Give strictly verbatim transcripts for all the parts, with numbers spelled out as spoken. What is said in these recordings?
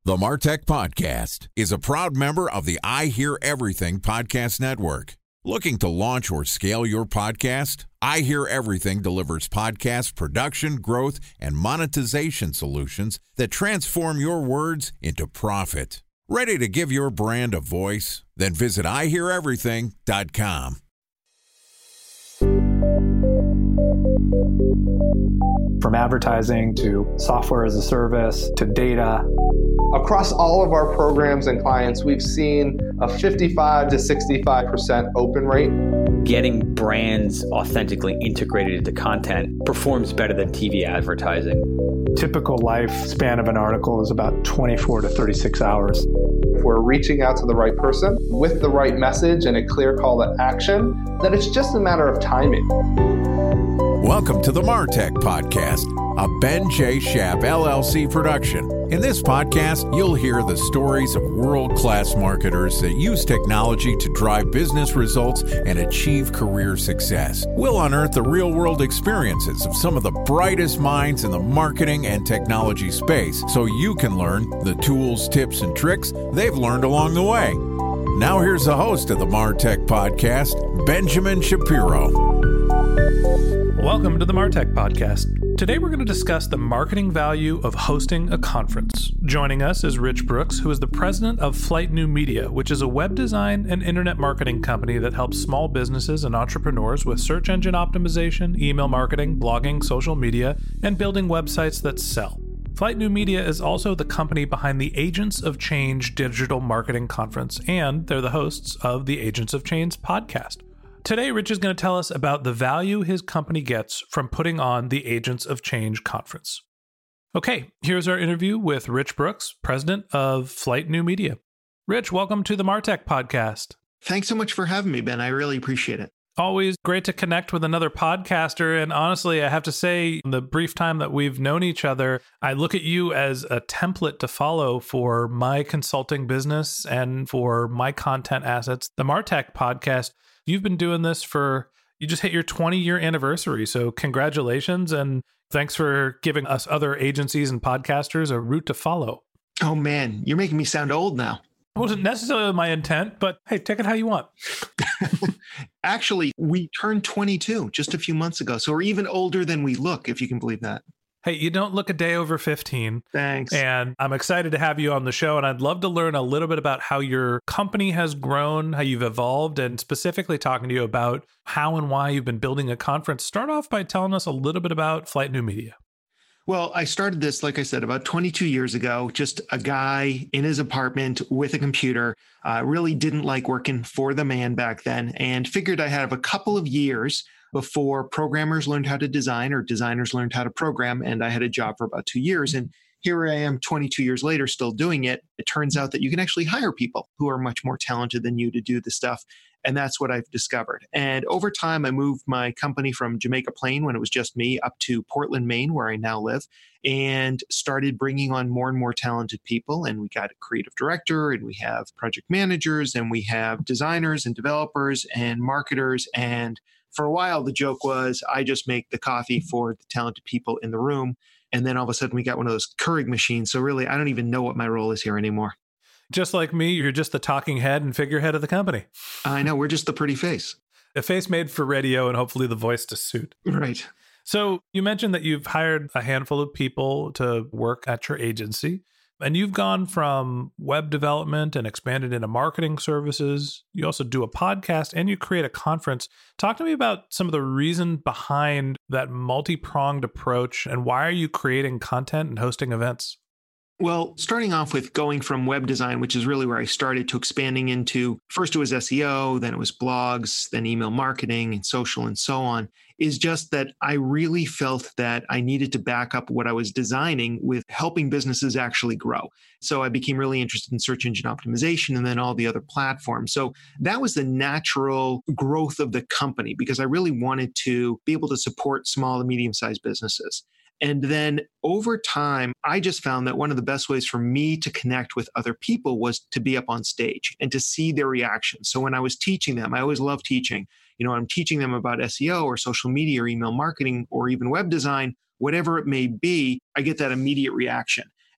The MarTech Podcast is a proud member of the I Hear Everything Podcast Network. Looking to launch or scale your podcast? I Hear Everything delivers podcast production, growth, and monetization solutions that transform your words into profit. Ready to give your brand a voice? Then visit I hear everything dot com. From advertising to software as a service to data. Across all of our programs and clients, we've seen a fifty-five to sixty-five percent open rate. Getting brands authentically integrated into content performs better than T V advertising. Typical lifespan of an article is about twenty-four to thirty-six hours. If we're reaching out to the right person with the right message and a clear call to action, then it's just a matter of timing. Welcome to the MarTech Podcast, a Ben J. Schaap L L C production. In this podcast, you'll hear the stories of world-class marketers that use technology to drive business results and achieve career success. We'll unearth the real-world experiences of some of the brightest minds in the marketing and technology space so you can learn the tools, tips, and tricks they've learned along the way. Now here's the host of the MarTech Podcast, Benjamin Shapiro. Welcome to the MarTech Podcast. Today we're going to discuss the marketing value of hosting a conference. Joining us is Rich Brooks, who is the president of Flight New Media, which is a web design and internet marketing company that helps small businesses and entrepreneurs with search engine optimization, email marketing, blogging, social media, and building websites that sell. Flight New Media is also the company behind the Agents of Change Digital Marketing Conference, and they're the hosts of the Agents of Change podcast. Today, Rich is going to tell us about the value his company gets from putting on the Agents of Change conference. Okay, here's our interview with Rich Brooks, president of Flight New Media. Rich, welcome to the MarTech Podcast. Thanks so much for having me, Ben. I really appreciate it. Always great to connect with another podcaster. And honestly, I have to say, in the brief time that we've known each other, I look at you as a template to follow for my consulting business and for my content assets. The MarTech Podcast, you've been doing this for, you just hit your twenty-year anniversary. So congratulations, and thanks for giving us other agencies and podcasters a route to follow. Oh man, you're making me sound old now. It wasn't necessarily my intent, but hey, take it how you want. Actually, we turned twenty-two just a few months ago, so we're even older than we look, if you can believe that. Hey, you don't look a day over fifteen. Thanks. And I'm excited to have you on the show. And I'd love to learn a little bit about how your company has grown, how you've evolved, and specifically talking to you about how and why you've been building a conference. Start off by telling us a little bit about Flight New Media. Well, I started this, like I said, about twenty-two years ago, just a guy in his apartment with a computer. I uh, really didn't like working for the man back then and figured I had a couple of years before programmers learned how to design or designers learned how to program. And I had a job for about two years. And here I am twenty-two years later, still doing it. It turns out that you can actually hire people who are much more talented than you to do the stuff. And that's what I've discovered. And over time, I moved my company from Jamaica Plain, when it was just me, up to Portland, Maine, where I now live, and started bringing on more and more talented people. And we got a creative director, and we have project managers, and we have designers and developers and marketers. And for a while, the joke was I just make the coffee for the talented people in the room. And then all of a sudden, we got one of those Keurig machines. So really, I don't even know what my role is here anymore. Just like me, you're just the talking head and figurehead of the company. I know. We're just the pretty face. A face made for radio and hopefully the voice to suit. Right. So you mentioned that you've hired a handful of people to work at your agency, and you've gone from web development and expanded into marketing services. You also do a podcast and you create a conference. Talk to me about some of the reason behind that multi-pronged approach, and why are you creating content and hosting events? Well, starting off with going from web design, which is really where I started, to expanding into, first it was S E O, then it was blogs, then email marketing and social and so on, is just that I really felt that I needed to back up what I was designing with helping businesses actually grow. So I became really interested in search engine optimization and then all the other platforms. So that was the natural growth of the company, because I really wanted to be able to support small and medium-sized businesses. And then over time, I just found that one of the best ways for me to connect with other people was to be up on stage and to see their reactions. So when I was teaching them, I always love teaching. You know, I'm teaching them about S E O or social media or email marketing or even web design, whatever it may be, I get that immediate reaction.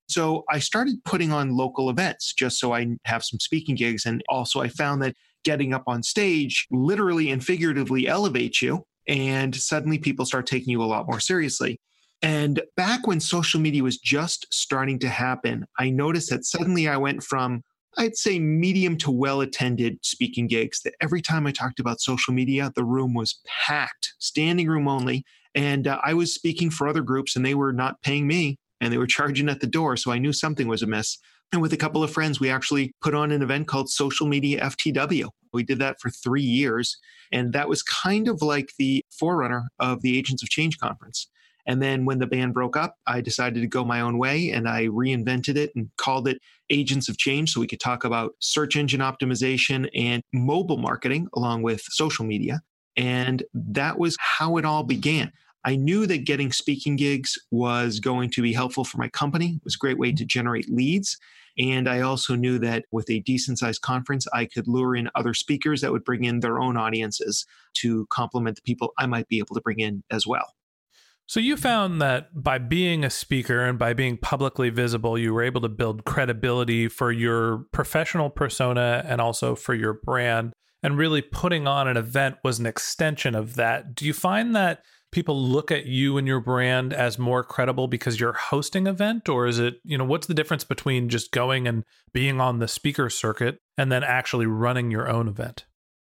So I started putting on local events just so I have some speaking gigs. And also I found that getting up on stage literally and figuratively elevates you. And suddenly people start taking you a lot more seriously. And back when social media was just starting to happen, I noticed that suddenly I went from, I'd say, medium to well-attended speaking gigs, that every time I talked about social media, the room was packed, standing room only. And uh, I was speaking for other groups and they were not paying me and they were charging at the door. So I knew something was amiss. And with a couple of friends, we actually put on an event called Social Media F T W. We did that for three years. And that was kind of like the forerunner of the Agents of Change conference. And then when the band broke up, I decided to go my own way and I reinvented it and called it Agents of Change so we could talk about search engine optimization and mobile marketing along with social media. And that was how it all began. I knew that getting speaking gigs was going to be helpful for my company. It was a great way to generate leads. And I also knew that with a decent sized conference, I could lure in other speakers that would bring in their own audiences to complement the people I might be able to bring in as well. So you found that by being a speaker and by being publicly visible, you were able to build credibility for your professional persona and also for your brand. And really putting on an event was an extension of that. Do you find that people look at you and your brand as more credible because you're hosting an event? Or is it, you know, what's the difference between just going and being on the speaker circuit and then actually running your own event?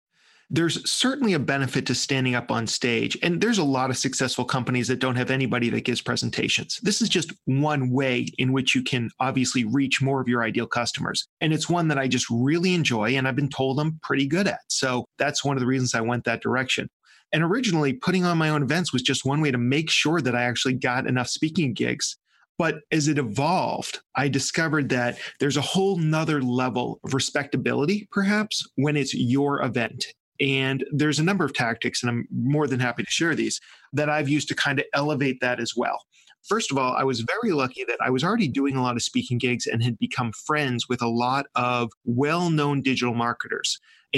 There's certainly a benefit to standing up on stage. And there's a lot of successful companies that don't have anybody that gives presentations. This is just one way in which you can obviously reach more of your ideal customers. And it's one that I just really enjoy and I've been told I'm pretty good at. So that's one of the reasons I went that direction. And originally, putting on my own events was just one way to make sure that I actually got enough speaking gigs. But as it evolved, I discovered that there's a whole nother level of respectability, perhaps, when it's your event. And there's a number of tactics, and I'm more than happy to share these, that I've used to kind of elevate that as well. First of all, I was very lucky that I was already doing a lot of speaking gigs and had become friends with a lot of well-known digital marketers.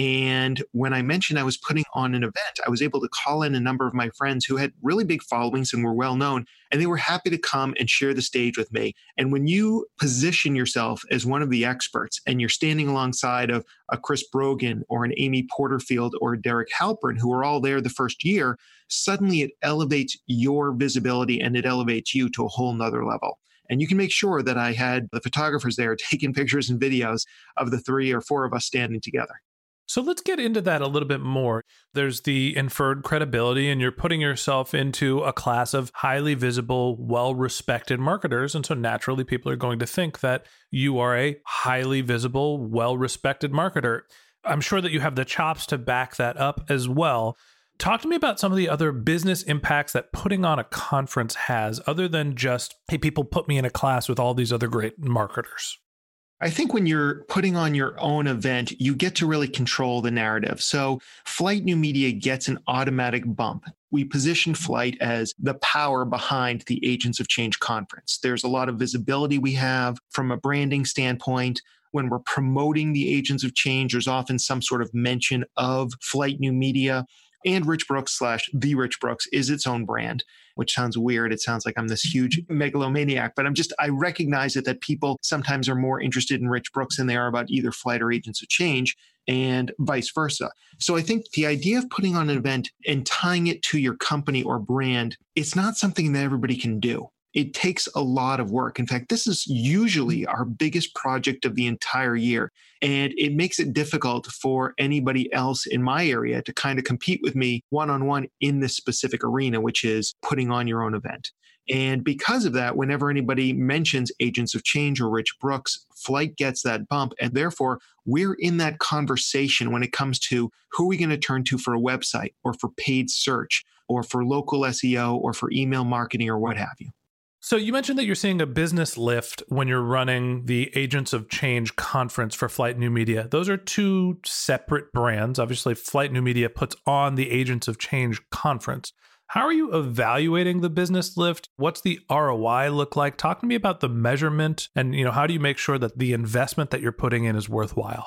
And when I mentioned I was putting on an event, I was able to call in a number of my friends who had really big followings and were well known, and they were happy to come and share the stage with me. And when you position yourself as one of the experts and you're standing alongside of a Chris Brogan or an Amy Porterfield or Derek Halpern, who are all there the first year, suddenly it elevates your visibility and it elevates you to a whole nother level. And you can make sure that I had the photographers there taking pictures and videos of the three or four of us standing together. So let's get into that a little bit more. There's the inferred credibility, and you're putting yourself into a class of highly visible, well-respected marketers. And so naturally, people are going to think that you are a highly visible, well-respected marketer. I'm sure that you have the chops to back that up as well. Talk to me about some of the other business impacts that putting on a conference has, other than just, hey, people put me in a class with all these other great marketers. I think when you're putting on your own event, you get to really control the narrative. So Flight New Media gets an automatic bump. We position Flight as the power behind the Agents of Change conference. There's a lot of visibility we have from a branding standpoint. When we're promoting the Agents of Change, there's often some sort of mention of Flight New Media. And Rich Brooks slash The Rich Brooks is its own brand, which sounds weird. It sounds like I'm this huge megalomaniac, but I'm just, I recognize it that people sometimes are more interested in Rich Brooks than they are about either Flight or Agents of Change, and vice versa. So I think the idea of putting on an event and tying it to your company or brand, it's not something that everybody can do. It takes a lot of work. In fact, this is usually our biggest project of the entire year. And it makes it difficult for anybody else in my area to kind of compete with me one-on-one in this specific arena, which is putting on your own event. And because of that, whenever anybody mentions Agents of Change or Rich Brooks, Flight gets that bump. And therefore, we're in that conversation when it comes to who are we going to turn to for a website or for paid search or for local S E O or for email marketing or what have you. So you mentioned that you're seeing a business lift when you're running the Agents of Change conference for Flight New Media. Those are two separate brands. Obviously, Flight New Media puts on the Agents of Change conference. How are you evaluating the business lift? What's the R O I look like? Talk to me about the measurement and, you know, how do you make sure that the investment that you're putting in is worthwhile?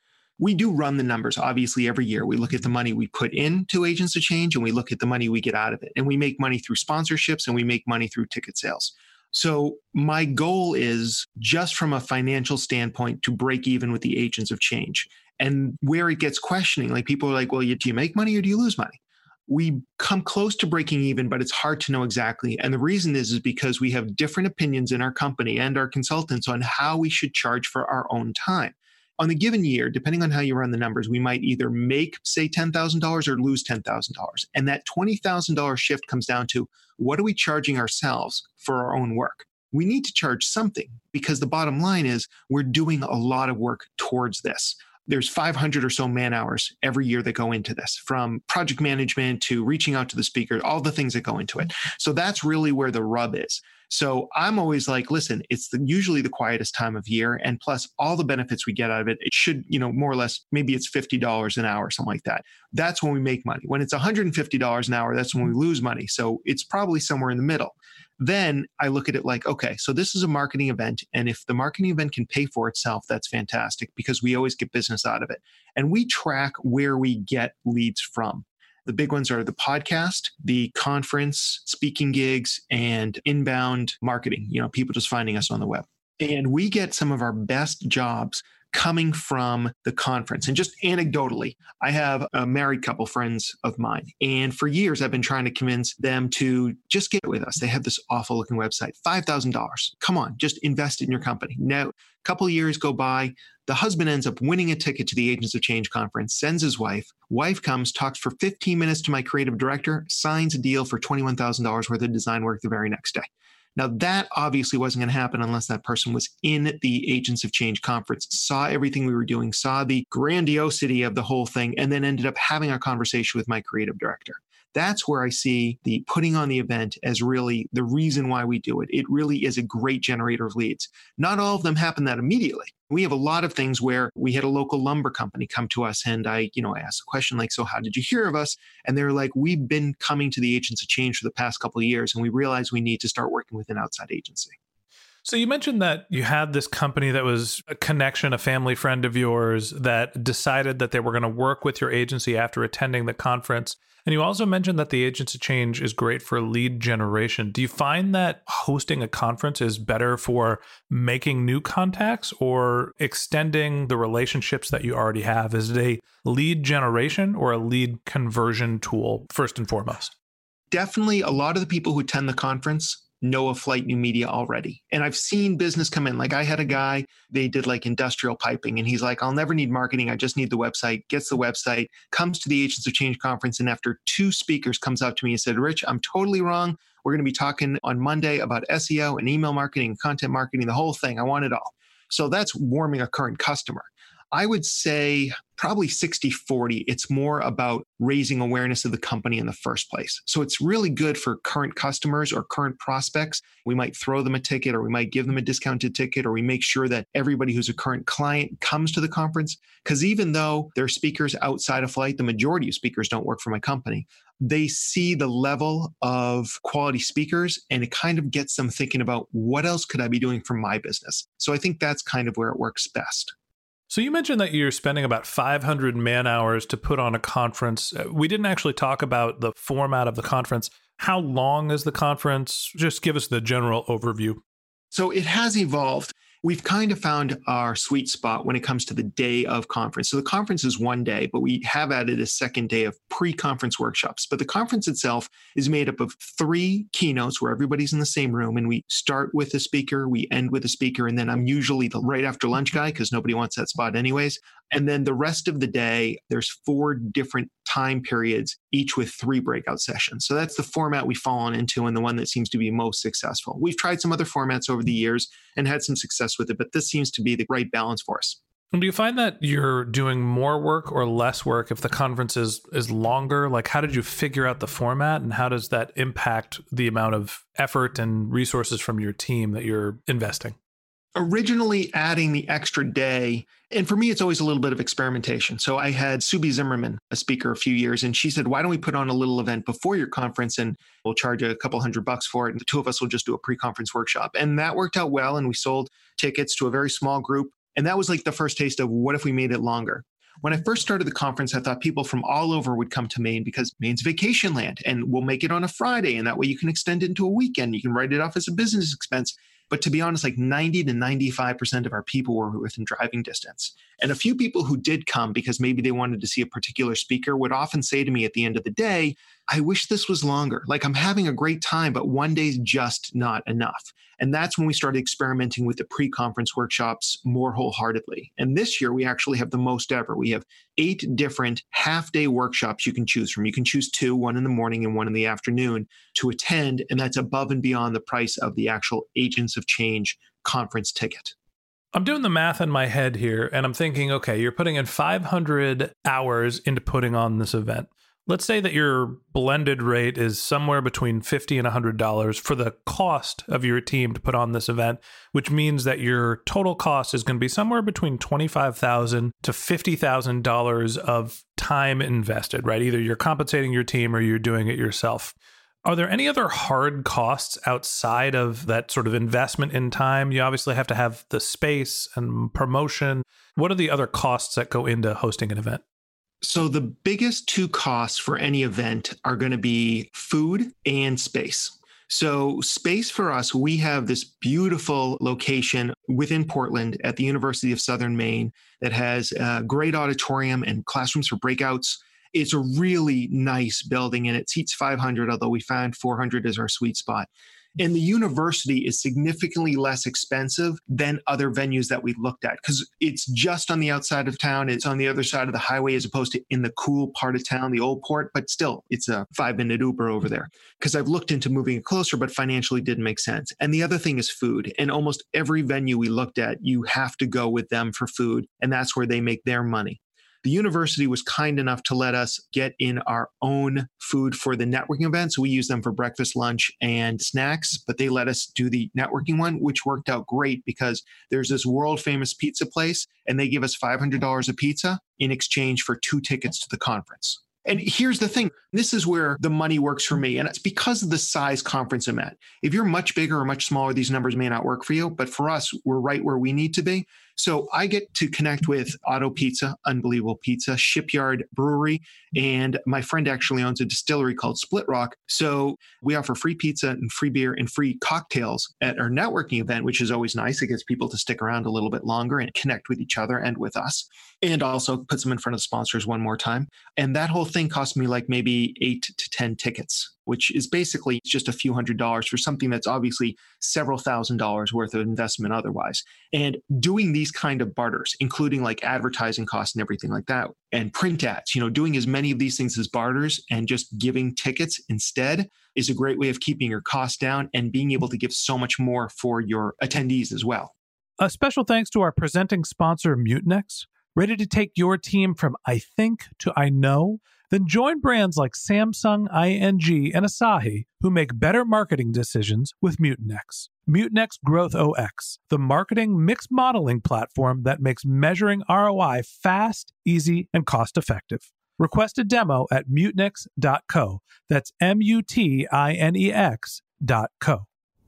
We do run the numbers, obviously, every year. We look at the money we put into Agents of Change and we look at the money we get out of it. And we make money through sponsorships and we make money through ticket sales. So my goal is just from a financial standpoint to break even with the agents of change. And where it gets questioning, like people are like, well, do you make money or do you lose money? We come close to breaking even, but it's hard to know exactly. And the reason is, is because we have different opinions in our company and our consultants on how we should charge for our own time. On the given year, depending on how you run the numbers, we might either make, say, ten thousand dollars or lose ten thousand dollars. And that twenty thousand dollars shift comes down to, what are we charging ourselves for our own work? We need to charge something, because the bottom line is we're doing a lot of work towards this. There's five hundred or so man hours every year that go into this, from project management to reaching out to the speaker, all the things that go into it. So that's really where the rub is. So I'm always like, listen, it's the, usually the quietest time of year. And plus all the benefits we get out of it, it should, you know, more or less, maybe it's fifty dollars an hour, something like that. That's when we make money. When it's one hundred fifty dollars an hour, that's when we lose money. So it's probably somewhere in the middle. Then I look at it like, okay, so this is a marketing event. And if the marketing event can pay for itself, that's fantastic, because we always get business out of it. And we track where we get leads from. The big ones are the podcast, the conference, speaking gigs, and inbound marketing, you know, people just finding us on the web. And we get some of our best jobs coming from the conference. And just anecdotally, I have a married couple friends of mine. And for years, I've been trying to convince them to just get with us. They have this awful looking website, five thousand dollars. Come on, just invest in your company. Now, a couple of years go by. The husband ends up winning a ticket to the Agents of Change conference, sends his wife. Wife comes, talks for fifteen minutes to my creative director, signs a deal for twenty-one thousand dollars worth of design work the very next day. Now, that obviously wasn't going to happen unless that person was in the Agents of Change conference, saw everything we were doing, saw the grandiosity of the whole thing, and then ended up having a conversation with my creative director. That's where I see the putting on the event as really the reason why we do it. It really is a great generator of leads. Not all of them happen that immediately. We have a lot of things where we had a local lumber company come to us, and I, you know, I asked a question like, so how did you hear of us? And they're like, we've been coming to the Agents of Change for the past couple of years, and we realized we need to start working with an outside agency. So you mentioned that you had this company that was a connection, a family friend of yours that decided that they were going to work with your agency after attending the conference. And you also mentioned that the Agents of Change is great for lead generation. Do you find that hosting a conference is better for making new contacts or extending the relationships that you already have? Is it a lead generation or a lead conversion tool, first and foremost? Definitely a lot of the people who attend the conference know of Flight New Media already. And I've seen business come in. Like I had a guy, they did like industrial piping, and he's like, I'll never need marketing. I just need the website, gets the website, comes to the Agents of Change conference. And after two speakers comes up to me and said, Rich, I'm totally wrong. We're going to be talking on Monday about S E O and email marketing, content marketing, the whole thing. I want it all. So that's warming a current customer. I would say probably sixty forty. It's more about raising awareness of the company in the first place. So it's really good for current customers or current prospects. We might throw them a ticket, or we might give them a discounted ticket, or we make sure that everybody who's a current client comes to the conference. Because even though there are speakers outside of Flight, the majority of speakers don't work for my company. They see the level of quality speakers, and it kind of gets them thinking about what else could I be doing for my business. So I think that's kind of where it works best. So you mentioned that you're spending about five hundred man hours to put on a conference. We didn't actually talk about the format of the conference. How long is the conference? Just give us the general overview. So it has evolved. We've kind of found our sweet spot when it comes to the day of conference. So the conference is one day, but we have added a second day of pre-conference workshops. But the conference itself is made up of three keynotes where everybody's in the same room, and we start with a speaker, we end with a speaker, and then I'm usually the right after lunch guy because nobody wants that spot anyways. And then the rest of the day, there's four different time periods, each with three breakout sessions. So that's the format we've fallen into, and the one that seems to be most successful. We've tried some other formats over the years and had some success with it, but this seems to be the right balance for us. And do you find that you're doing more work or less work if the conference is, is longer? Like, how did you figure out the format, and how does that impact the amount of effort and resources from your team that you're investing? Originally adding the extra day, and for me, it's always a little bit of experimentation. So I had Subi Zimmerman, a speaker, a few years, and she said, why don't we put on a little event before your conference, and we'll charge a couple hundred bucks for it, and the two of us will just do a pre-conference workshop. And that worked out well, and we sold tickets to a very small group. And that was like the first taste of what if we made it longer? When I first started the conference, I thought people from all over would come to Maine because Maine's vacation land, and we'll make it on a Friday, and that way you can extend it into a weekend. You can write it off as a business expense. But to be honest, like ninety to ninety-five percent of our people were within driving distance. And a few people who did come because maybe they wanted to see a particular speaker would often say to me at the end of the day, I wish this was longer. Like, I'm having a great time, but one day's just not enough. And that's when we started experimenting with the pre-conference workshops more wholeheartedly. And this year, we actually have the most ever. We have eight different half-day workshops you can choose from. You can choose two, one in the morning and one in the afternoon to attend, and that's above and beyond the price of the actual Agents of Change conference ticket. I'm doing the math in my head here, and I'm thinking, okay, you're putting in five hundred hours into putting on this event. Let's say that your blended rate is somewhere between fifty dollars and one hundred dollars for the cost of your team to put on this event, which means that your total cost is going to be somewhere between twenty-five thousand dollars to fifty thousand dollars of time invested, right? Either you're compensating your team or you're doing it yourself. Are there any other hard costs outside of that sort of investment in time? You obviously have to have the space and promotion. What are the other costs that go into hosting an event? So the biggest two costs for any event are going to be food and space. So space for us, we have this beautiful location within Portland at the University of Southern Maine that has a great auditorium and classrooms for breakouts. It's a really nice building and it seats five hundred, although we found four hundred is our sweet spot. And the university is significantly less expensive than other venues that we looked at because it's just on the outside of town. It's on the other side of the highway as opposed to in the cool part of town, the old port, but still it's a five minute Uber over there because I've looked into moving it closer, but financially didn't make sense. And the other thing is food. And almost every venue we looked at, you have to go with them for food. And that's where they make their money. The university was kind enough to let us get in our own food for the networking event. So we use them for breakfast, lunch, and snacks, but they let us do the networking one, which worked out great because there's this world famous pizza place and they give us five hundred dollars a pizza in exchange for two tickets to the conference. And here's the thing, this is where the money works for me. And it's because of the size conference I'm at. If you're much bigger or much smaller, these numbers may not work for you. But for us, we're right where we need to be. So I get to connect with Auto Pizza, Unbelievable Pizza, Shipyard Brewery, and my friend actually owns a distillery called Split Rock. So we offer free pizza and free beer and free cocktails at our networking event, which is always nice. It gets people to stick around a little bit longer and connect with each other and with us, and also puts them in front of the sponsors one more time. And that whole thing cost me like maybe eight to ten tickets, which is basically just a few hundred dollars for something that's obviously several thousand dollars worth of investment otherwise. And doing these kind of barters, including like advertising costs and everything like that, and print ads, you know, doing as many of these things as barters and just giving tickets instead is a great way of keeping your costs down and being able to give so much more for your attendees as well. A special thanks to our presenting sponsor, Mutinex. Ready to take your team from I think to I know? Then join brands like Samsung, I N G, and Asahi who make better marketing decisions with Mutinex. Mutinex Growth O X, the marketing mix modeling platform that makes measuring R O I fast, easy, and cost-effective. Request a demo at mutinex dot co. That's M U T I N E X dot co.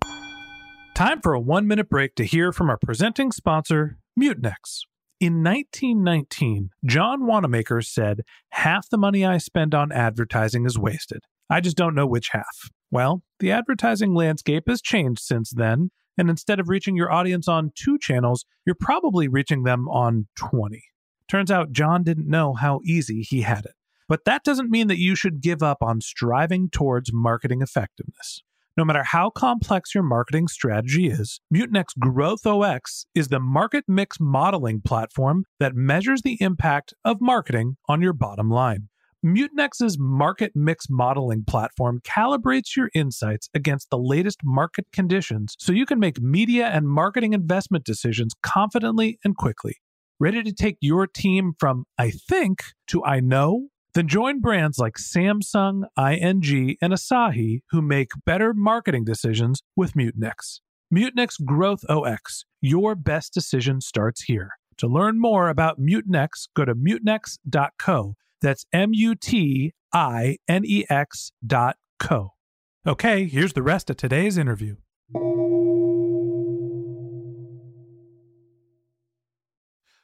Time for a one-minute break to hear from our presenting sponsor, Mutinex. In nineteen nineteen, John Wanamaker said, "Half the money I spend on advertising is wasted. I just don't know which half." Well, the advertising landscape has changed since then, and instead of reaching your audience on two channels, you're probably reaching them on twenty. Turns out John didn't know how easy he had it. But that doesn't mean that you should give up on striving towards marketing effectiveness. No matter how complex your marketing strategy is, Mutinex Growth O X is the market mix modeling platform that measures the impact of marketing on your bottom line. Mutinex's market mix modeling platform calibrates your insights against the latest market conditions so you can make media and marketing investment decisions confidently and quickly. Ready to take your team from I think to I know? Then join brands like Samsung, I N G, and Asahi who make better marketing decisions with Mutinex. Mutinex Growth O X. Your best decision starts here. To learn more about Mutinex, go to mutinex dot co. That's M U T I N E X dot co. Okay, here's the rest of today's interview.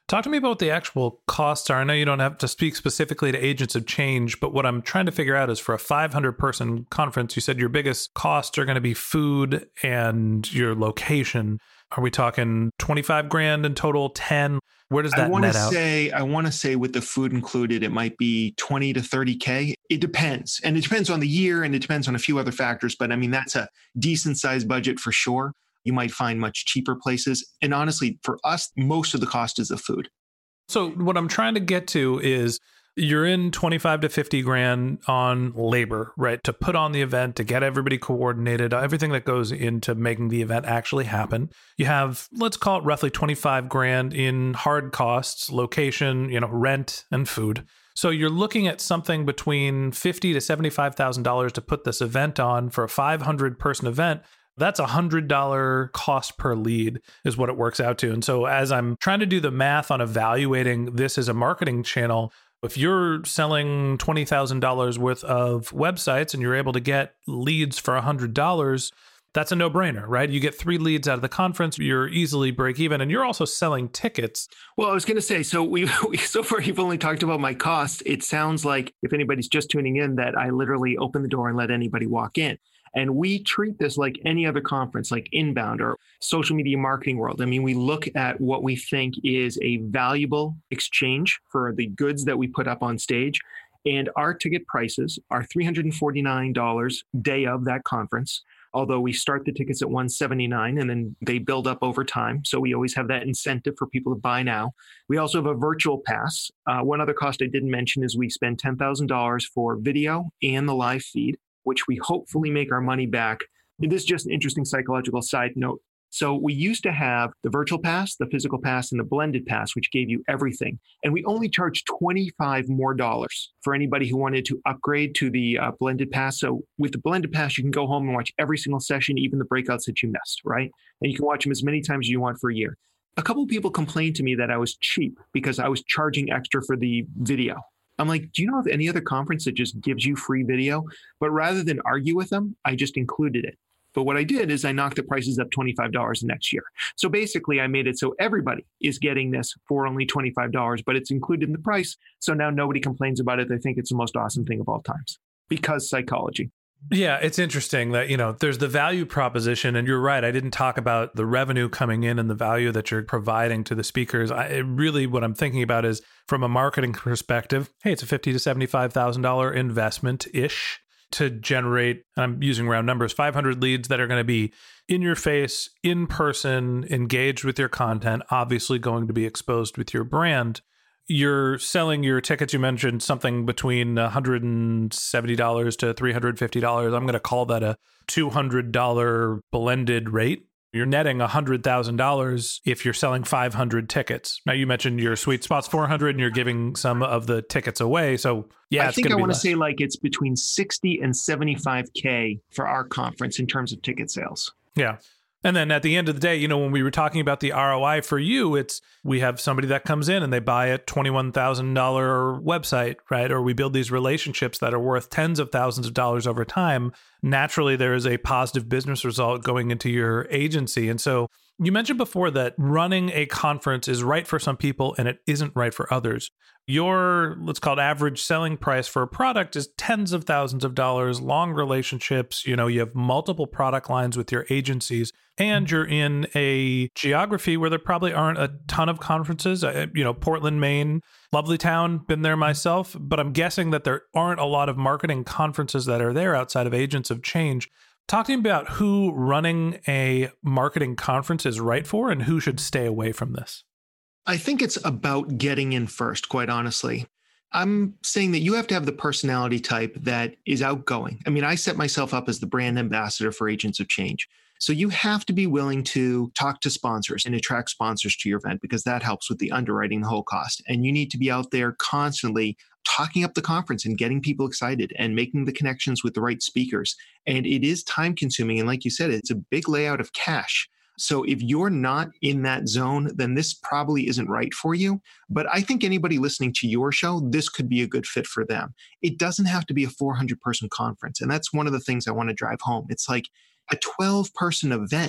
Talk to me about what the actual costs are. I know you don't have to speak specifically to Agents of Change, but what I'm trying to figure out is for a five hundred person conference, you said your biggest costs are going to be food and your location. Are we talking twenty-five grand in total, ten? Where does that I wanna net out? Say, I want to say with the food included, it might be twenty to thirty K. It depends. And it depends on the year and it depends on a few other factors. But I mean, that's a decent sized budget for sure. You might find much cheaper places. And honestly, for us, most of the cost is the food. So what I'm trying to get to is you're in twenty-five to fifty grand on labor, right? To put on the event, to get everybody coordinated, everything that goes into making the event actually happen. You have, let's call it roughly twenty-five grand in hard costs, location, you know, rent and food. So you're looking at something between fifty thousand to seventy-five thousand dollars to put this event on for a five hundred person event. That's a one hundred dollars cost per lead is what it works out to. And so as I'm trying to do the math on evaluating this as a marketing channel, if you're selling twenty thousand dollars worth of websites and you're able to get leads for one hundred dollars, that's a no-brainer, right? You get three leads out of the conference, you're easily break even, and you're also selling tickets. Well, I was going to say, so we, we so far you've only talked about my costs. It sounds like if anybody's just tuning in that I literally open the door and let anybody walk in. And we treat this like any other conference, like Inbound or social media marketing world. I mean, we look at what we think is a valuable exchange for the goods that we put up on stage. And our ticket prices are three hundred forty-nine dollars day of that conference, although we start the tickets at one hundred seventy-nine dollars and then they build up over time. So we always have that incentive for people to buy now. We also have a virtual pass. Uh, one other cost I didn't mention is we spend ten thousand dollars for video and the live feed, which we hopefully make our money back. And this is just an interesting psychological side note. So we used to have the virtual pass, the physical pass, and the blended pass, which gave you everything. And we only charged twenty-five more dollars for anybody who wanted to upgrade to the uh, blended pass. So with the blended pass, you can go home and watch every single session, even the breakouts that you missed, right? And you can watch them as many times as you want for a year. A couple of people complained to me that I was cheap because I was charging extra for the video. I'm like, do you know of any other conference that just gives you free video? But rather than argue with them, I just included it. But what I did is I knocked the prices up twenty-five dollars the next year. So basically I made it so everybody is getting this for only twenty-five dollars, but it's included in the price. So now nobody complains about it. They think it's the most awesome thing of all times because psychology. Yeah, it's interesting that, you know, there's the value proposition, and you're right. I didn't talk about the revenue coming in and the value that you're providing to the speakers. I it really, what I'm thinking about is from a marketing perspective, hey, it's a fifty thousand to seventy-five thousand dollars investment ish to generate, I'm using round numbers, five hundred leads that are going to be in your face, in person, engaged with your content, obviously going to be exposed with your brand. You're selling your tickets, you mentioned something between one hundred seventy dollars to three hundred fifty dollars. I'm going to call that a two hundred dollars blended rate. You're netting one hundred thousand dollars if you're selling five hundred tickets. Now, you mentioned your sweet spot's four hundred and you're giving some of the tickets away. So, yeah, I it's think I want less. to say like it's between sixty and seventy-five K for our conference in terms of ticket sales. Yeah. And then at the end of the day, you know, when we were talking about the R O I for you, it's we have somebody that comes in and they buy a twenty-one thousand dollars website, right? Or we build these relationships that are worth tens of thousands of dollars over time. Naturally, there is a positive business result going into your agency. And so you mentioned before that running a conference is right for some people and it isn't right for others. Your, let's call it average selling price for a product is tens of thousands of dollars, long relationships. You know, you have multiple product lines with your agencies, and you're in a geography where there probably aren't a ton of conferences. You know, Portland, Maine, lovely town, been there myself, but I'm guessing that there aren't a lot of marketing conferences that are there outside of Agents of Change. Talk to me about who running a marketing conference is right for and who should stay away from this. I think it's about getting in first, quite honestly. I'm saying that you have to have the personality type that is outgoing. I mean, I set myself up as the brand ambassador for Agents of Change. So you have to be willing to talk to sponsors and attract sponsors to your event because that helps with the underwriting the whole cost. And you need to be out there constantly talking up the conference and getting people excited and making the connections with the right speakers. And it is time consuming. And like you said, it's a big layout of cash. So if you're not in that zone, then this probably isn't right for you. But I think anybody listening to your show, this could be a good fit for them. It doesn't have to be a four hundred person conference. And that's one of the things I want to drive home. It's like a twelve person event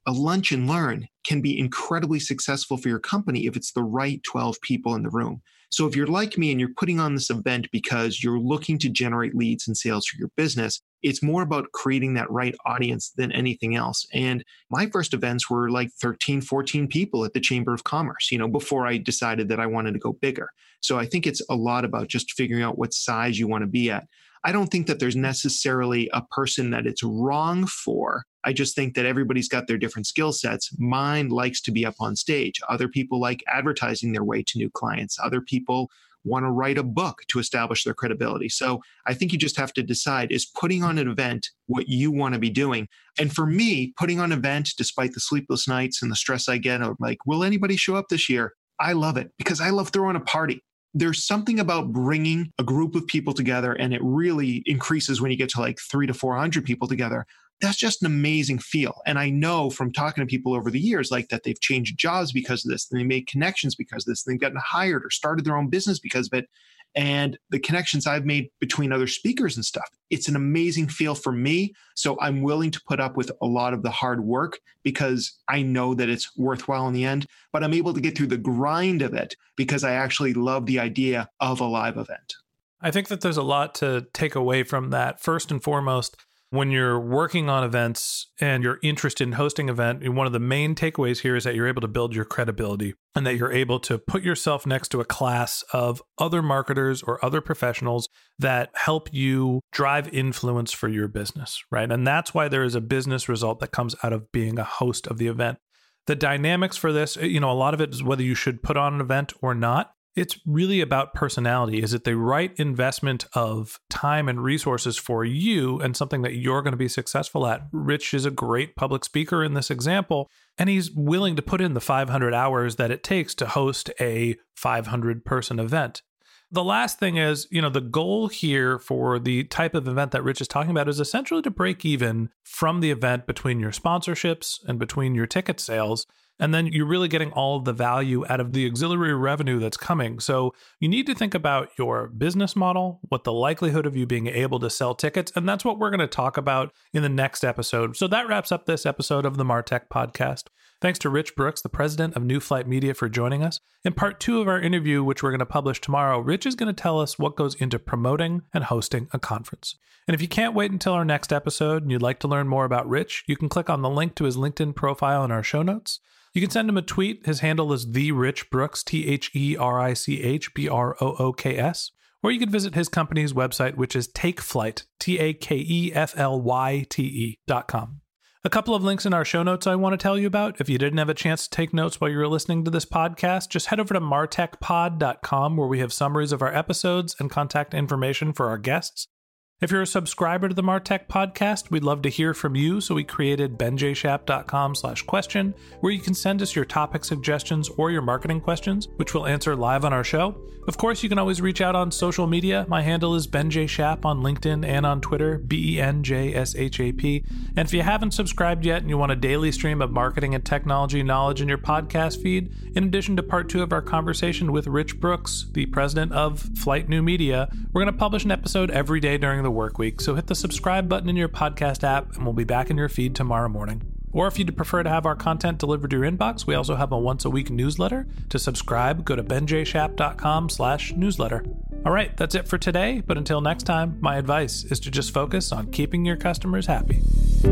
a lunch and learn can be incredibly successful for your company if it's the right twelve people in the room. So if you're like me and you're putting on this event because you're looking to generate leads and sales for your business, it's more about creating that right audience than anything else. And my first events were like thirteen, fourteen people at the Chamber of Commerce, you know, before I decided that I wanted to go bigger. So I think it's a lot about just figuring out what size you want to be at. I don't think that there's necessarily a person that it's wrong for. I just think that everybody's got their different skill sets. Mine likes to be up on stage. Other people like advertising their way to new clients. Other people want to write a book to establish their credibility. So I think you just have to decide, is putting on an event what you want to be doing? And for me, putting on an event, despite the sleepless nights and the stress I get of like, will anybody show up this year? I love it because I love throwing a party. There's something about bringing a group of people together, and it really increases when you get to like three to four hundred people together. That's just an amazing feel. And I know from talking to people over the years, like that they've changed jobs because of this, and they made connections because of this, and they've gotten hired or started their own business because of it. And the connections I've made between other speakers and stuff, it's an amazing feel for me. So I'm willing to put up with a lot of the hard work because I know that it's worthwhile in the end, but I'm able to get through the grind of it because I actually love the idea of a live event. I think that there's a lot to take away from that. First and foremost, when you're working on events and you're interested in hosting an event, one of the main takeaways here is that you're able to build your credibility and that you're able to put yourself next to a class of other marketers or other professionals that help you drive influence for your business, right? And that's why there is a business result that comes out of being a host of the event. The dynamics for this, you know, a lot of it is whether you should put on an event or not. It's really about personality. Is it the right investment of time and resources for you and something that you're going to be successful at? Rich is a great public speaker in this example, and he's willing to put in the five hundred hours that it takes to host a five hundred person event. The last thing is, you know, the goal here for the type of event that Rich is talking about is essentially to break even from the event between your sponsorships and between your ticket sales. And then you're really getting all of the value out of the auxiliary revenue that's coming. So you need to think about your business model, what the likelihood of you being able to sell tickets. And that's what we're going to talk about in the next episode. So that wraps up this episode of the Martech Podcast. Thanks to Rich Brooks, the president of New Flight Media, for joining us. In part two of our interview, which we're going to publish tomorrow, Rich is going to tell us what goes into promoting and hosting a conference. And if you can't wait until our next episode and you'd like to learn more about Rich, you can click on the link to his LinkedIn profile in our show notes. You can send him a tweet. His handle is the Rich Brooks, T H E R I C H B R O O K S. Or you can visit his company's website, which is Takeflyte, T A K E F L Y T E dot com. A couple of links in our show notes I want to tell you about. If you didn't have a chance to take notes while you were listening to this podcast, just head over to martech pod dot com, where we have summaries of our episodes and contact information for our guests. If you're a subscriber to the Martech Podcast, we'd love to hear from you, so we created ben j shap dot com slash question, where you can send us your topic suggestions or your marketing questions, which we'll answer live on our show. Of course, you can always reach out on social media. My handle is benjshap on LinkedIn and on Twitter, B E N J S H A P. And if you haven't subscribed yet and you want a daily stream of marketing and technology knowledge in your podcast feed, in addition to part two of our conversation with Rich Brooks, the president of Flight New Media, we're going to publish an episode every day during the work week. So hit the subscribe button in your podcast app and we'll be back in your feed tomorrow morning. Or if you'd prefer to have our content delivered to your inbox, we also have a once a week newsletter. To subscribe, go to ben j shap dot com slash newsletter. All right, that's it for today. But until next time, my advice is to just focus on keeping your customers happy.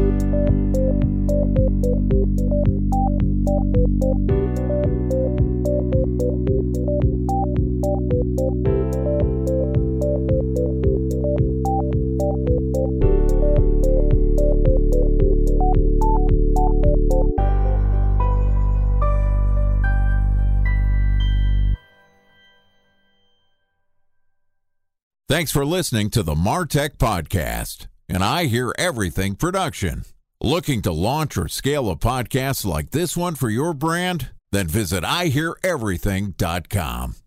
Thanks for listening to the Martech Podcast, an I Hear Everything production. Looking to launch or scale a podcast like this one for your brand? Then visit I hear everything dot com.